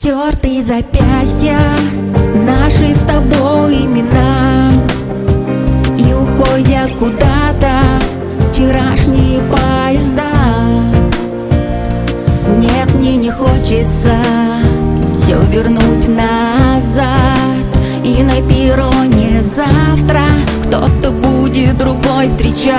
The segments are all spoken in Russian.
Стертые запястья, наши с тобой имена, и уходят куда-то вчерашние поезда. Нет, мне не хочется все вернуть назад, и на перроне завтра кто-то будет другой встречать.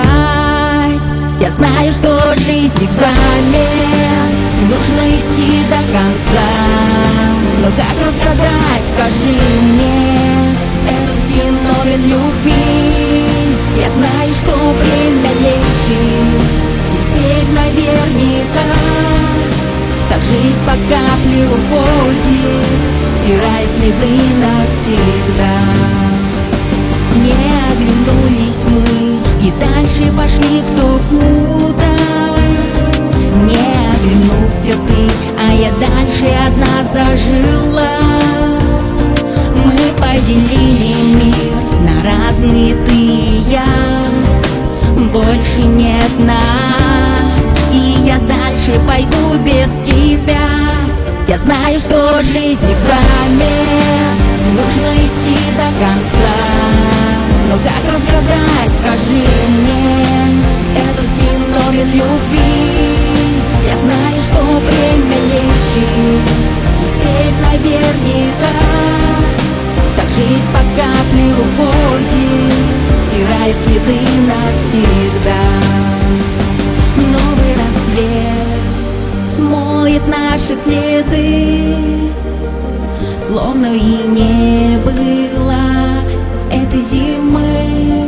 Я знаю, что жизнь экзамен, нужно идти до конца. Но как разгадать, скажи мне, этот феномен любви? Я знаю, что время лечит теперь наверняка. Так жизнь по капле уходит, стирая следы навсегда. Не оглянулись мы и дальше пошли кто куда. Не оглянулся ты, а я дальше одна зажила. Мы поделили мир на разные ты и я. Больше нет нас, и я дальше пойду без тебя. Я знаю, что жизнь экзамен, нужно идти до конца. Но как разгадать, скажи мне, этот феномен любви? Я знаю, что время лечит теперь наверняка. Так жизнь по капле уходит, стирая следы навсегда. Новый рассвет смоет наши следы, словно и не было этой зимы.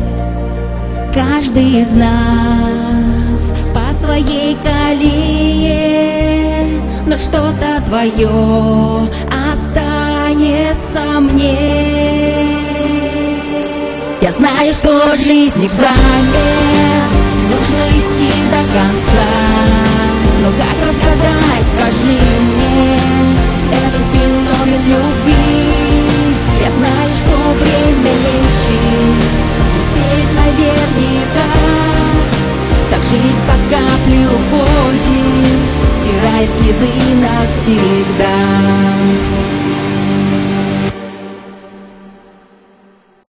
Каждый из нас по своей колее, но что-то твое останется мне. Я знаю, что жизнь экзамен, нужно идти до конца. Но как разгадать, скажи мне, этот феномен любви? Я знаю, что время лечит теперь наверняка. Так жизнь по капле уходит, стирая следы навсегда.